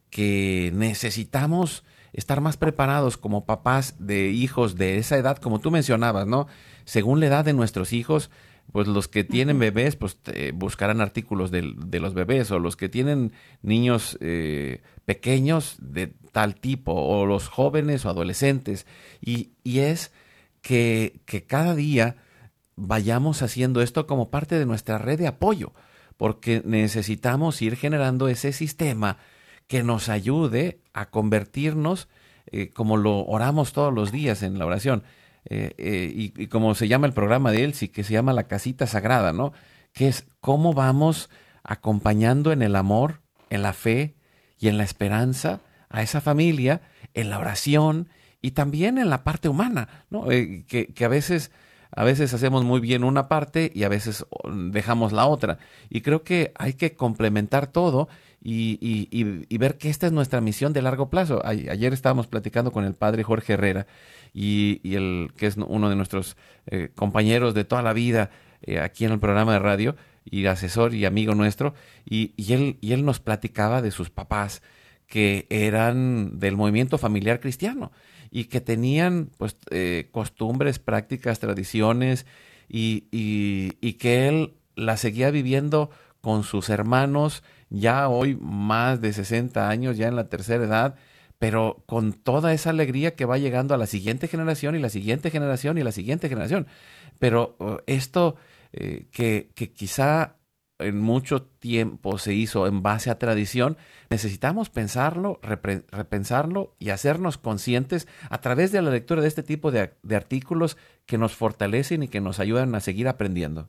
que necesitamos estar más preparados como papás de hijos de esa edad, como tú mencionabas, ¿no? Según la edad de nuestros hijos, pues los que tienen bebés, pues eh, buscarán artículos de, de los bebés, o los que tienen niños eh, pequeños de tal tipo, o los jóvenes o adolescentes. Y, y es que, que cada día vayamos haciendo esto como parte de nuestra red de apoyo, porque necesitamos ir generando ese sistema que nos ayude a convertirnos, eh, como lo oramos todos los días en la oración, Eh, eh, y, y como se llama el programa de Elsie, que se llama La Casita Sagrada, ¿no? Que es cómo vamos acompañando en el amor, en la fe y en la esperanza a esa familia, en la oración y también en la parte humana, ¿no? Eh, que, que a veces, a veces hacemos muy bien una parte y a veces dejamos la otra. Y creo que hay que complementar todo y, y, y, y ver que esta es nuestra misión de largo plazo. A, ayer estábamos platicando con el padre Jorge Herrera, y, y el que es uno de nuestros eh, compañeros de toda la vida eh, aquí en el programa de radio, y asesor y amigo nuestro, y, y, él, y él nos platicaba de sus papás que eran del movimiento familiar cristiano y que tenían pues eh, costumbres, prácticas, tradiciones, y, y, y que él las seguía viviendo con sus hermanos, ya hoy más de sesenta años, ya en la tercera edad, pero con toda esa alegría que va llegando a la siguiente generación y la siguiente generación y la siguiente generación. Pero uh, esto eh, que, que quizá en mucho tiempo se hizo en base a tradición, necesitamos pensarlo, repre- repensarlo y hacernos conscientes a través de la lectura de este tipo de, de artículos que nos fortalecen y que nos ayudan a seguir aprendiendo.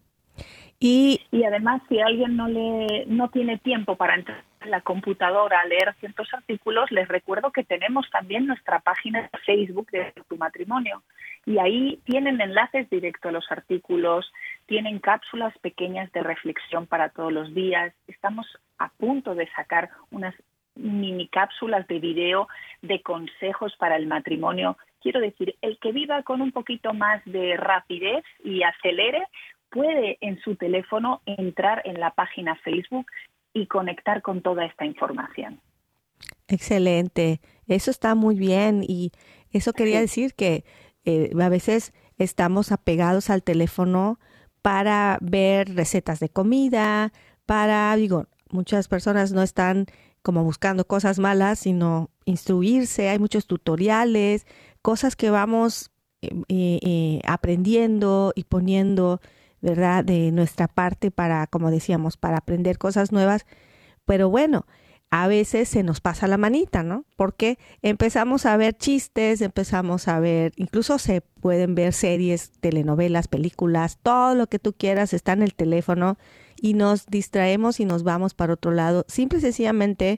Y, y además, si alguien no le no tiene tiempo para entrar en la computadora a leer ciertos artículos, les recuerdo que tenemos también nuestra página de Facebook de Tu Matrimonio. Y ahí tienen enlaces directos a los artículos, tienen cápsulas pequeñas de reflexión para todos los días. Estamos a punto de sacar unas mini cápsulas de video de consejos para el matrimonio. Quiero decir, el que viva con un poquito más de rapidez y acelere, puede en su teléfono entrar en la página Facebook y conectar con toda esta información. Excelente, eso está muy bien, y eso quería Sí. decir que eh, a veces estamos apegados al teléfono para ver recetas de comida, para, digo, muchas personas no están como buscando cosas malas, sino instruirse. Hay muchos tutoriales, cosas que vamos eh, eh, aprendiendo y poniendo, ¿verdad?, de nuestra parte para, como decíamos, para aprender cosas nuevas. Pero bueno, a veces se nos pasa la manita, ¿no? Porque empezamos a ver chistes, empezamos a ver, incluso se pueden ver series, telenovelas, películas, todo lo que tú quieras está en el teléfono, y nos distraemos y nos vamos para otro lado. Simple y sencillamente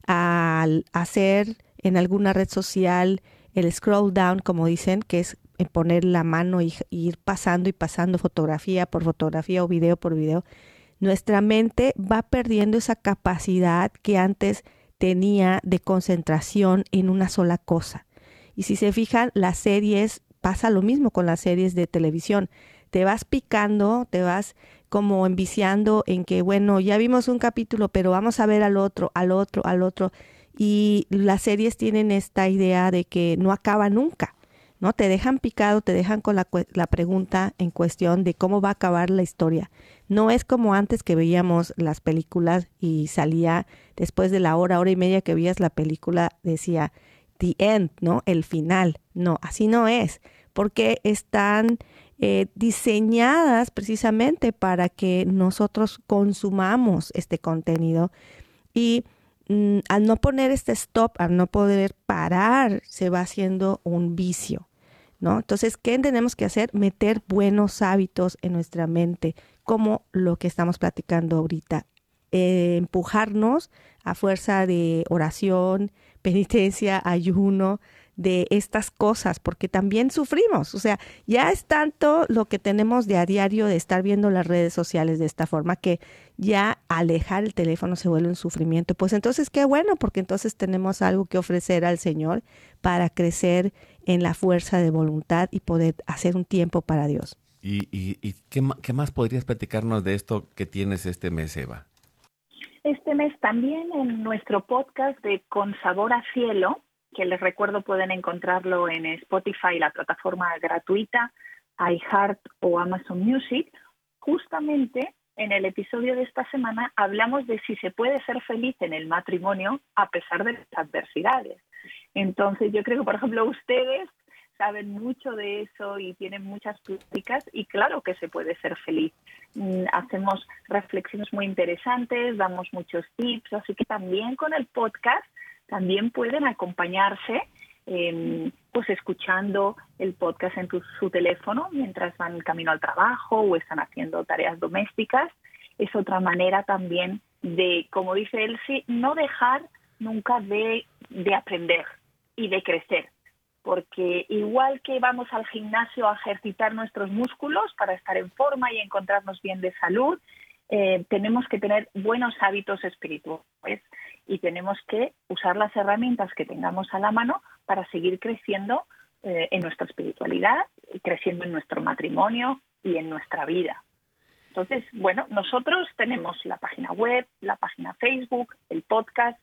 al hacer en alguna red social el scroll down, como dicen, que es poner la mano y, y ir pasando y pasando fotografía por fotografía o video por video, nuestra mente va perdiendo esa capacidad que antes tenía de concentración en una sola cosa. Y si se fijan, las series, pasa lo mismo con las series de televisión. Te vas picando, te vas como enviciando en que, bueno, ya vimos un capítulo, pero vamos a ver al otro, al otro, al otro. Y las series tienen esta idea de que no acaba nunca, ¿no? Te dejan picado, te dejan con la, la pregunta en cuestión de cómo va a acabar la historia. No es como antes que veíamos las películas y salía después de la hora, hora y media que veías la película, decía the end, ¿no? El final. No, así no es, porque están eh, diseñadas precisamente para que nosotros consumamos este contenido y mm, al no poner este stop, al no poder parar, se va haciendo un vicio, ¿no? Entonces, ¿qué tenemos que hacer? Meter buenos hábitos en nuestra mente, como lo que estamos platicando ahorita. Eh, empujarnos a fuerza de oración, penitencia, ayuno, de estas cosas, porque también sufrimos. O sea, ya es tanto lo que tenemos de a diario de estar viendo las redes sociales de esta forma que ya alejar el teléfono se vuelve un sufrimiento. Pues entonces qué bueno, porque entonces tenemos algo que ofrecer al Señor para crecer en la fuerza de voluntad y poder hacer un tiempo para Dios. ¿Y, y, y qué, qué más podrías platicarnos de esto que tienes este mes, Eva? Este mes también en nuestro podcast de Con Sabor a Cielo, que les recuerdo pueden encontrarlo en Spotify, la plataforma gratuita, iHeart o Amazon Music. Justamente en el episodio de esta semana hablamos de si se puede ser feliz en el matrimonio a pesar de las adversidades. Entonces yo creo que, por ejemplo, ustedes saben mucho de eso y tienen muchas pláticas y claro que se puede ser feliz. Hacemos reflexiones muy interesantes, damos muchos tips, así que también con el podcast también pueden acompañarse eh, pues escuchando el podcast en tu, su teléfono mientras van camino al trabajo o están haciendo tareas domésticas. Es otra manera también de, como dice Elsie, no dejar nunca de, de aprender y de crecer. Porque igual que vamos al gimnasio a ejercitar nuestros músculos para estar en forma y encontrarnos bien de salud, eh, tenemos que tener buenos hábitos espirituales y tenemos que usar las herramientas que tengamos a la mano para seguir creciendo eh, en nuestra espiritualidad, creciendo en nuestro matrimonio y en nuestra vida. Entonces, bueno, nosotros tenemos la página web, la página Facebook, el podcast,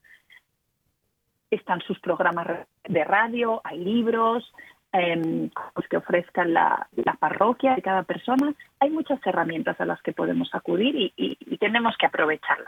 están sus programas de radio, hay libros eh, pues que ofrezcan la, la parroquia de cada persona. Hay muchas herramientas a las que podemos acudir y, y, y tenemos que aprovecharlo.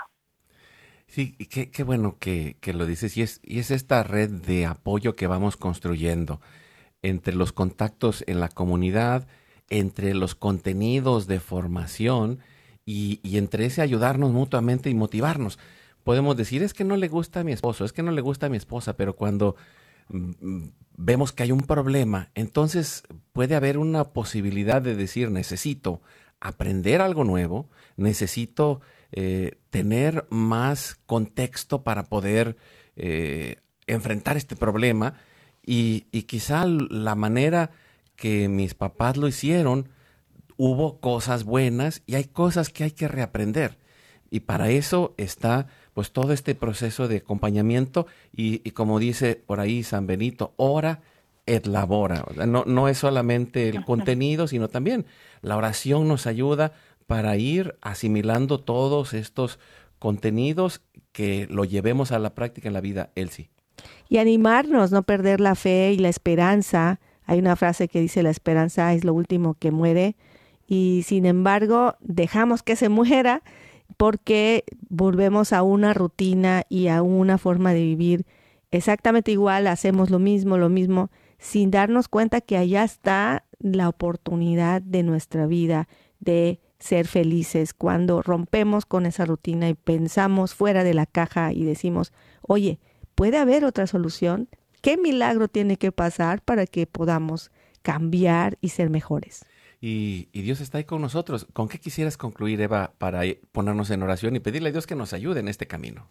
Sí, qué, qué bueno que, que lo dices. Y es, y es esta red de apoyo que vamos construyendo entre los contactos en la comunidad, entre los contenidos de formación y, y entre ese ayudarnos mutuamente y motivarnos. Podemos decir, es que no le gusta a mi esposo, es que no le gusta a mi esposa, pero cuando mm, vemos que hay un problema, entonces puede haber una posibilidad de decir, necesito aprender algo nuevo, necesito eh, tener más contexto para poder eh, enfrentar este problema y, y quizá la manera que mis papás lo hicieron, hubo cosas buenas y hay cosas que hay que reaprender. Y para eso está pues todo este proceso de acompañamiento y, y como dice por ahí San Benito, ora et labora. No, no es solamente el contenido, sino también la oración nos ayuda para ir asimilando todos estos contenidos que lo llevemos a la práctica en la vida, Elsie. Y animarnos, no perder la fe y la esperanza. Hay una frase que dice, la esperanza es lo último que muere. Y sin embargo, dejamos que se muera porque volvemos a una rutina y a una forma de vivir exactamente igual, hacemos lo mismo, lo mismo, sin darnos cuenta que allá está la oportunidad de nuestra vida de ser felices. Cuando rompemos con esa rutina y pensamos fuera de la caja y decimos, oye, ¿puede haber otra solución? ¿Qué milagro tiene que pasar para que podamos cambiar y ser mejores? Y, y Dios está ahí con nosotros. ¿Con qué quisieras concluir, Eva, para ponernos en oración y pedirle a Dios que nos ayude en este camino?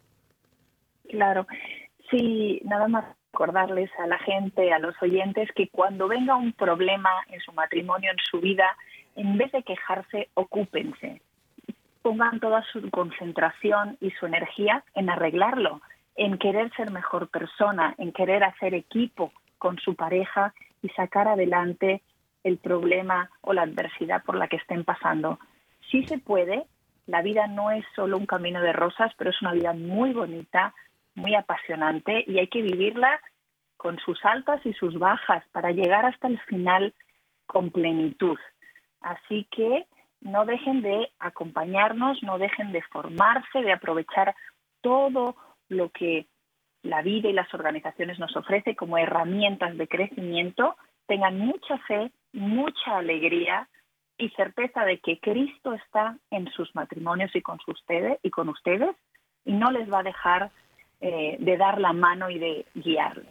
Claro. Sí, nada más recordarles a la gente, a los oyentes, que cuando venga un problema en su matrimonio, en su vida, en vez de quejarse, ocúpense. Pongan toda su concentración y su energía en arreglarlo, en querer ser mejor persona, en querer hacer equipo con su pareja y sacar adelante el problema o la adversidad por la que estén pasando. sí se puede. La vida no es solo un camino de rosas, pero es una vida muy bonita, muy apasionante, y hay que vivirla con sus altas y sus bajas para llegar hasta el final con plenitud. Así que no dejen de acompañarnos, no dejen de formarse, de aprovechar todo lo que la vida y las organizaciones nos ofrece como herramientas de crecimiento. Tengan mucha fe, mucha alegría y certeza de que Cristo está en sus matrimonios y con ustedes, y con ustedes, y no les va a dejar eh, de dar la mano y de guiarles.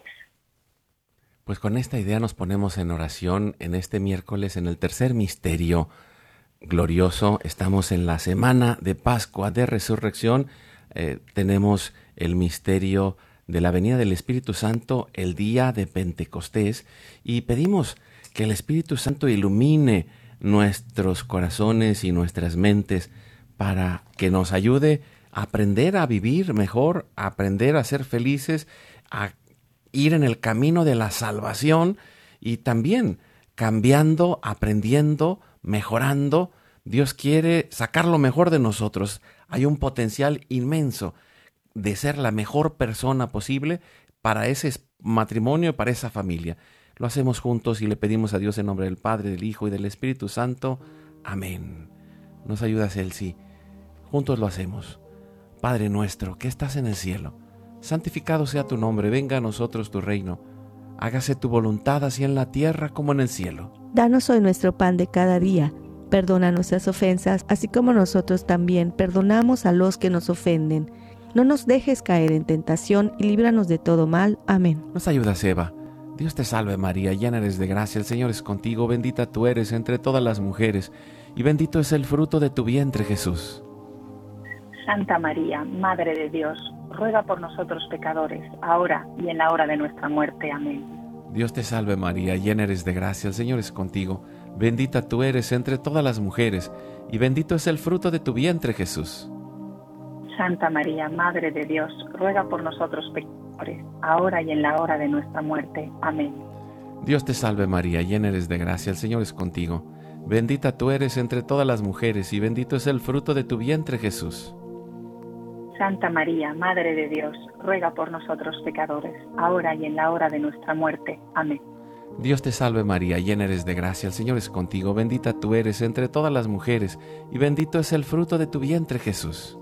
Pues con esta idea nos ponemos en oración en este miércoles, en el tercer misterio glorioso. Estamos en la semana de Pascua, de Resurrección. Eh, tenemos el misterio de la venida del Espíritu Santo, el día de Pentecostés, y pedimos que el Espíritu Santo ilumine nuestros corazones y nuestras mentes para que nos ayude a aprender a vivir mejor, a aprender a ser felices, a ir en el camino de la salvación y también cambiando, aprendiendo, mejorando. Dios quiere sacar lo mejor de nosotros. Hay un potencial inmenso de ser la mejor persona posible para ese matrimonio, para esa familia. Lo hacemos juntos y le pedimos a Dios en nombre del Padre, del Hijo y del Espíritu Santo. Amén. Nos ayuda Celsi. Juntos lo hacemos. Padre nuestro, que estás en el cielo, santificado sea tu nombre, venga a nosotros tu reino. Hágase tu voluntad así en la tierra como en el cielo. Danos hoy nuestro pan de cada día. Perdona nuestras ofensas, así como nosotros también perdonamos a los que nos ofenden. No nos dejes caer en tentación y líbranos de todo mal. Amén. Nos ayuda Eva. Dios te salve María, llena eres de gracia, el Señor es contigo, bendita tú eres entre todas las mujeres, y bendito es el fruto de tu vientre Jesús. Santa María, Madre de Dios, ruega por nosotros pecadores, ahora y en la hora de nuestra muerte. Amén. Dios te salve María, llena eres de gracia, el Señor es contigo, bendita tú eres entre todas las mujeres, y bendito es el fruto de tu vientre Jesús. Santa María, Madre de Dios, ruega por nosotros pecadores, ahora y en la hora de nuestra muerte. Amén. Dios te salve María, llena eres de gracia, el Señor es contigo, bendita tú eres entre todas las mujeres, y bendito es el fruto de tu vientre Jesús. Santa María, Madre de Dios, ruega por nosotros pecadores, ahora y en la hora de nuestra muerte. Amén. Dios te salve María, llena eres de gracia, el Señor es contigo, bendita tú eres entre todas las mujeres, y bendito es el fruto de tu vientre Jesús.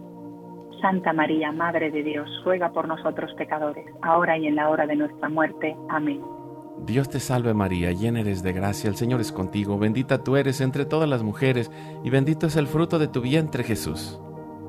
Santa María, Madre de Dios, ruega por nosotros pecadores, ahora y en la hora de nuestra muerte. Amén. Dios te salve María, llena eres de gracia, el Señor es contigo, bendita tú eres entre todas las mujeres, y bendito es el fruto de tu vientre Jesús.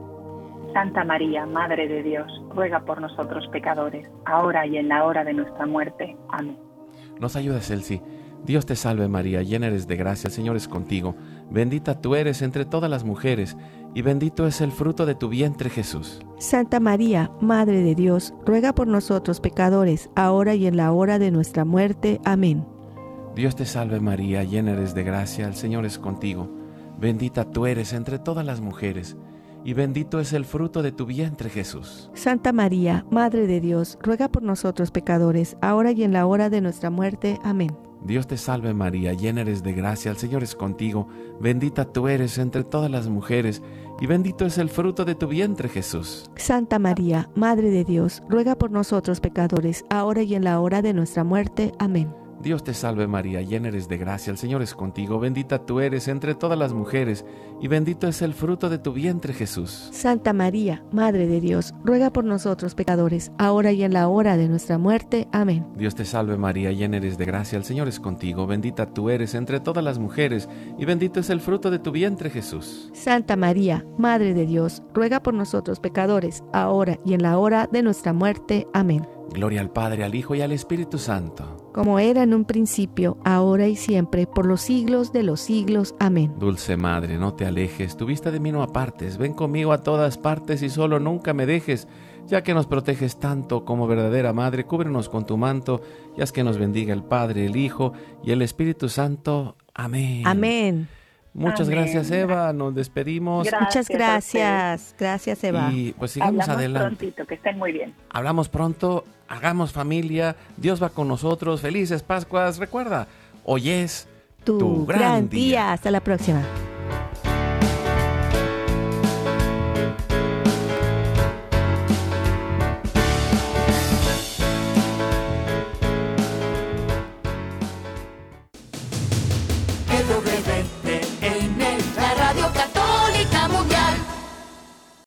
Santa María, Madre de Dios, ruega por nosotros pecadores, ahora y en la hora de nuestra muerte. Amén. Nos ayuda Celsi. Dios te salve María, llena eres de gracia, el Señor es contigo, bendita tú eres entre todas las mujeres, y bendito es el fruto de tu vientre Jesús. Santa María, Madre de Dios, ruega por nosotros pecadores, ahora y en la hora de nuestra muerte. Amén. Dios te salve María, llena eres de gracia, el Señor es contigo, bendita tú eres entre todas las mujeres, y bendito es el fruto de tu vientre Jesús. Santa María, Madre de Dios, ruega por nosotros pecadores, ahora y en la hora de nuestra muerte. Amén. Dios te salve María, llena eres de gracia, el Señor es contigo, bendita tú eres entre todas las mujeres, y bendito es el fruto de tu vientre Jesús. Santa María, Madre de Dios, ruega por nosotros pecadores, ahora y en la hora de nuestra muerte. Amén. Dios te salve María, llena eres de gracia, el Señor es contigo, bendita tú eres entre todas las mujeres, y bendito es el fruto de tu vientre Jesús. Santa María, Madre de Dios, ruega por nosotros pecadores, ahora y en la hora de nuestra muerte. Amén. Dios te salve María, llena eres de gracia, el Señor es contigo, bendita tú eres entre todas las mujeres, y bendito es el fruto de tu vientre Jesús. Santa María, Madre de Dios, ruega por nosotros pecadores, ahora y en la hora de nuestra muerte. Amén. Gloria al Padre, al Hijo y al Espíritu Santo. Como era en un principio, ahora y siempre, por los siglos de los siglos. Amén. Dulce Madre, no te alejes, tu vista de mí no apartes, ven conmigo a todas partes y solo nunca me dejes, ya que nos proteges tanto como verdadera Madre, cúbrenos con tu manto, y haz que nos bendiga el Padre, el Hijo y el Espíritu Santo. Amén. Amén. Muchas Amén. gracias, Eva. Nos despedimos. Gracias. Muchas gracias. Gracias, Eva. Y pues sigamos Hablamos adelante. prontito, que estén muy bien. Hablamos pronto, hagamos familia, Dios va con nosotros. Felices Pascuas. Recuerda, hoy es Tu, tu gran, gran día. día. Hasta la próxima.